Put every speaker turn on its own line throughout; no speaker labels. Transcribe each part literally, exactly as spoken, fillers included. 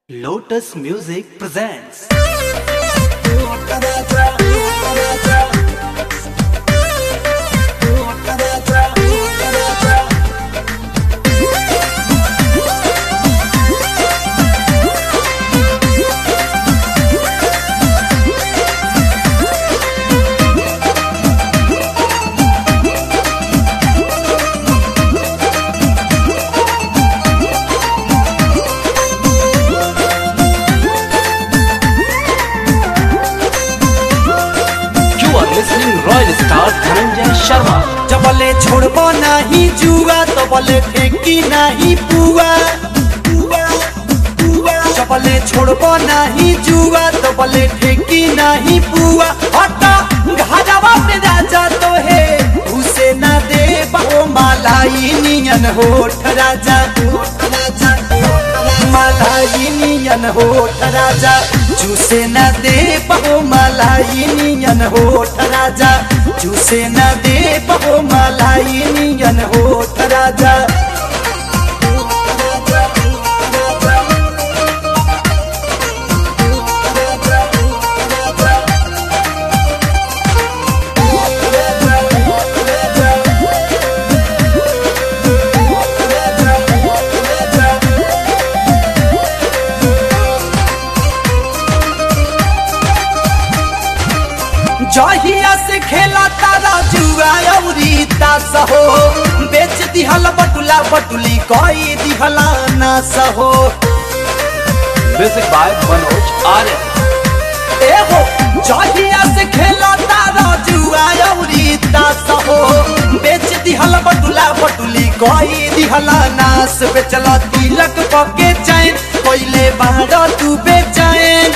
Lotus Music presents. Listening royal star Dhananjay Sharma.
जबले छोड़बो नहीं जुआ तो बले फेंकी नहीं पुआ। जबले छोड़बो नहीं जुआ तो बले फेंकी नहीं पुआ। हटा घाजावा पे राजा तो है उसे ना दे बहु मलाई नियन होठ राजा। मलाई नियन होठ राजा जूसे न दे बहु मलाई नियन होठ राजा। जूसे न दे बहु मलाई नियन होठ राजा। जहिया से खेला तारा जुआ अउरी तास हो। बेच दिहल बटुला बटुली कोई दिहला नास हो।
Music by Manoj Arya.
ए हो जहिया से खेला तारा जुआ अउरी तास हो। बेच दिहल बटुला बटुली कोई दिहला नास। बेचला तिलक पके चैन कोइले बाड़ा तू बेचैन।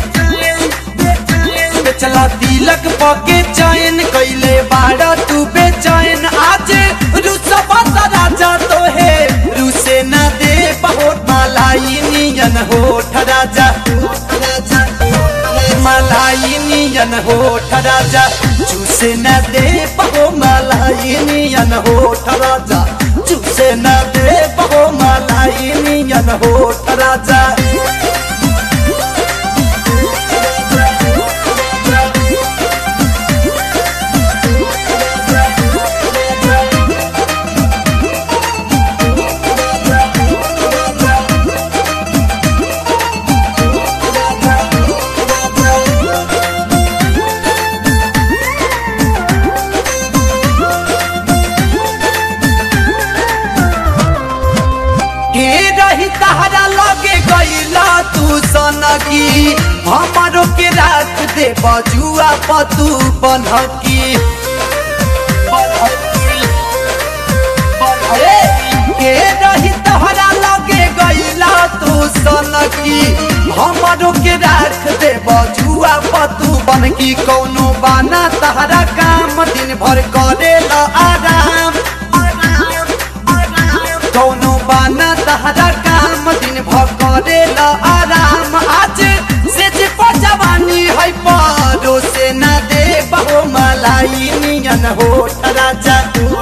चला तिलक पके चैन कैले बाड़ा तू बेचैन। आज रुसवा राजा तो है रुसे न दे बहुत मलाई नियन होठ राजा। मलाई नियन होठ राजा चूसे न दे बहु मलाई नियन होठ राजा। चूसे न दे बहु मलाई नियन होठ राजा। तहरा लगे गईला तू सनकी हमारो के राख दे बजुआ पतू बनकी। के रही तहरा लगे गईला तू सनकी हमारो के राख दे बजुआ पतू बनकी। कौनो बाना तहरा काम दिन भर करेला आराम। कौनो बाना तहरा काम दिन भर करेला आराम। आज से जे जवानी है पारो से न दे बहु मलाई नियन होठ राजा।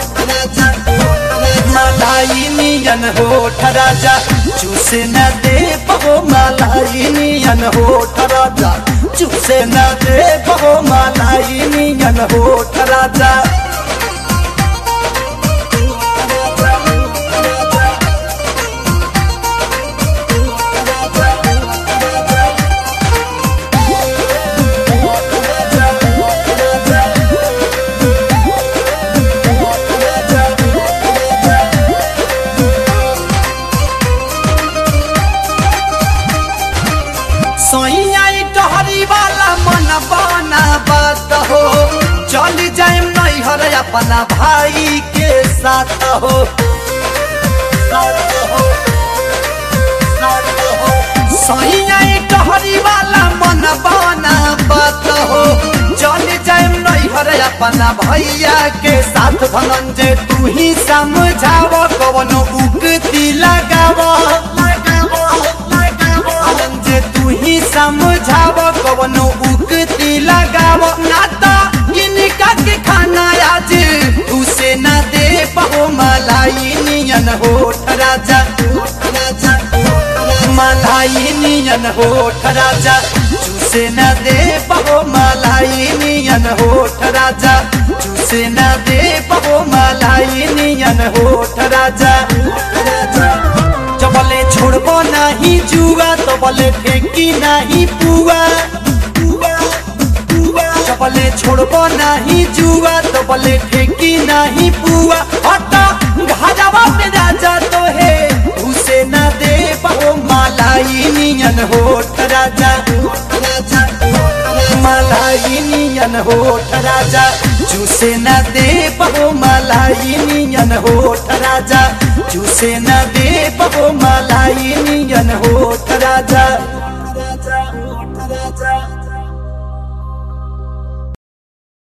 मलाई नियन होठ राजा चूसे न दे बहु मलाई नियन होठ राजा। चूसे न दे बहु मलाई नियन होठ राजा। चल जाए नैहर अपना भाई के साथ हो। सैया टहरी वाला मन बना बात हो। चल जाए नैहर अपना भैया के साथ। धनंजय तू ही समझाव कवनो उक्ति लगाव। धनंजय तू ही समझाव कवनो उक्ति लगाव। नाता इनका के खाना आज उसे न दे बहु मलाई नियन होठ राजा। मलाई मलाई नियन होठ राजा चूसे न दे बहो मलाई नियन होठ राजा चूसे न दे बहो मलाई नियन होठ राजा जबले छोड़बो नहीं जुआ तो बले फेंकी नहीं पुआ जबले छोड़बो नहीं जुआ तो बले फेंकी नहीं पुआ हटा घाजावा पे राजा तो है उसे न दे बहो मलाई नियन होठ राजा मलाई नियन होठ राजा चूसे न दे बहो मलाई नियन होठ राजा चूसे न दे बहो मलाई नियन होठ राजा।